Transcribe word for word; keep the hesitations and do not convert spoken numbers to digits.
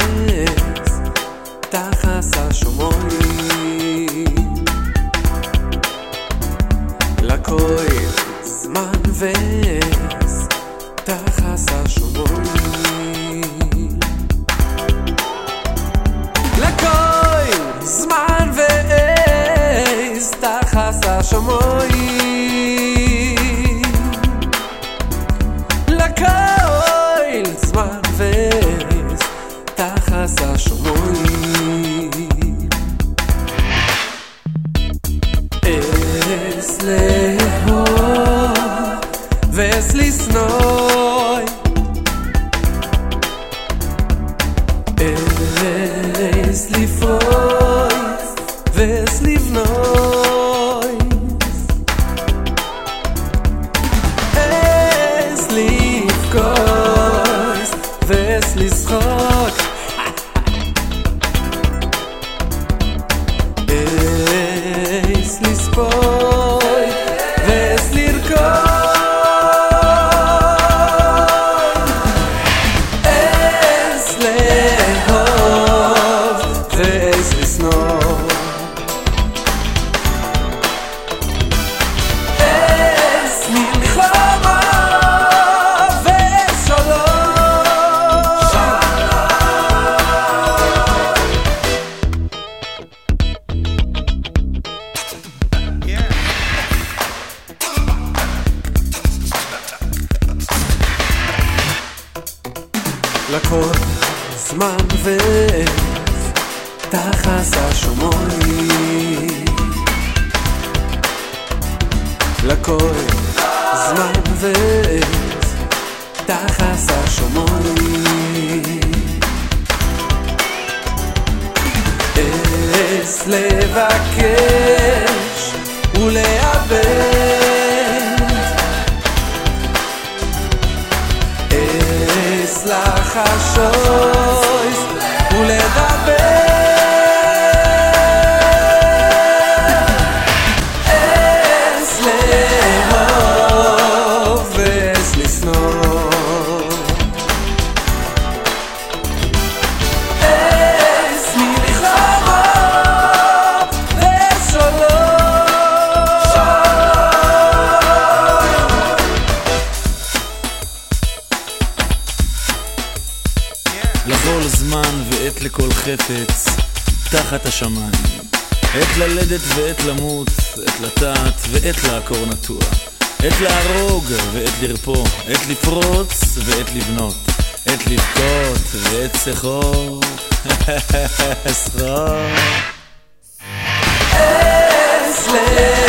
תחס השומרים לכל זמן ועז תחס השומרים לכל זמן ועז תחס השומרים לכל זמן ועז תחס השומרים עז לאהוב ועז לשנוא עז לפרוץ ועז לבנות עז לבכות ועז לשחוק עז לספור ועז לרקוד עז לאהוב ועז לשנוא עז מלחמה ועז שלום לכל זמן ועז תחס השומרים לכל זמן ועז תחס השומרים עז לבקש ולאבד עז לחשוש ולדבר עז לאהוב ועז לשנוא עז מלחמה ועז שלום לכל זמן ועת לכל חפץ תחת השמיים עת ללדת ועת למות עת לטעת ועת לעקור נטוע עת להרוג ועת לרפוא עת לפרוץ ועת לבנות עת לבכות ועת שחוק שחוק עז לאהוב